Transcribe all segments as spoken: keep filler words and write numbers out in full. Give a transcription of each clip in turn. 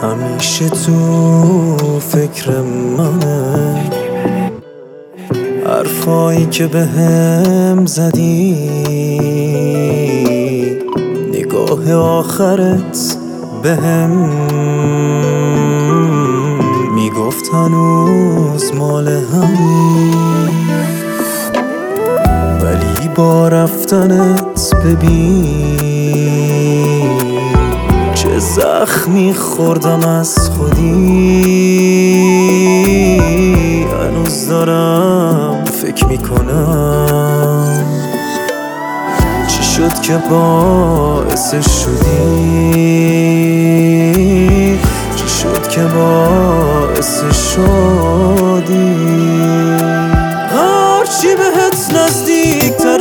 همیشه تو فکر منه، حرفایی که به هم زدی، نگاه آخرت به هم میگفت هنوز مال همی، ولی با رفتنت ببین چه زخمی خوردم از خودی. هنوز دارم فکر میکنم چی شد که باعثش شدی، چی شد که باعثش شدی. هرچی بهت نزدیکتر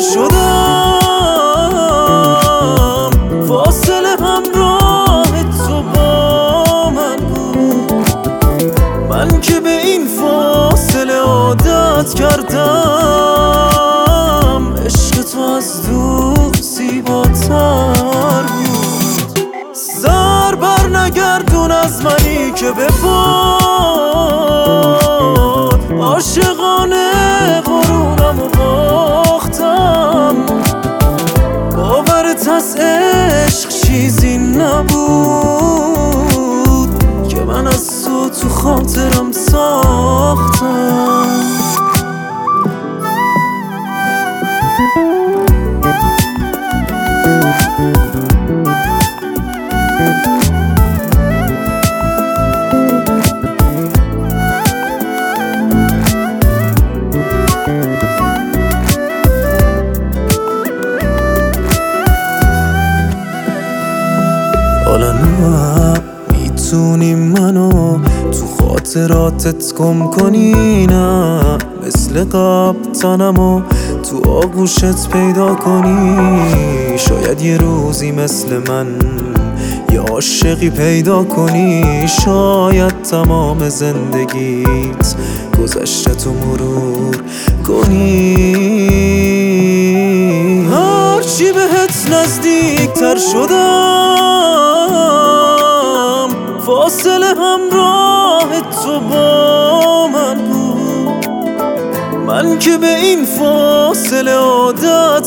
شدم، فاصله همراه تو با من بود. من که به این فاصله عادت کردم، عشق تو از دور زیباتر بود. سر بر نگردون از منی که به باد، عاشقانه غرورم و باختم. باورت از عشق چیزی نبود که من از تو تو خاطرم ساختم. حالا نه میتونی منو تو خاطراتت گم کنی، نه مثل قبل تنمو تو آغوشت پیدا کنی. شاید یه روزی مثل من یه عاشقی پیدا کنی، شاید تمام زندگیت گذشته تو مرور کنی. هرچی بهت نزدیکتر شدم، فاصله همراه تو با من بود. من که به این فاصله عادت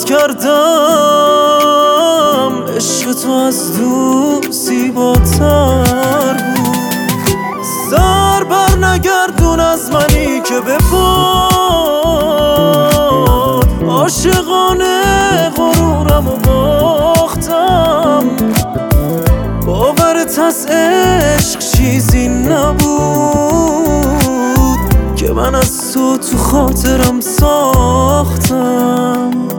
کردم، عشق تو از دور زیباتر بود. سر بر نگردون از منی که به باد، عاشقانه غرورم و باختم. باورت از عشق چیزی نبود که من از تو تو خاطرم ساختم.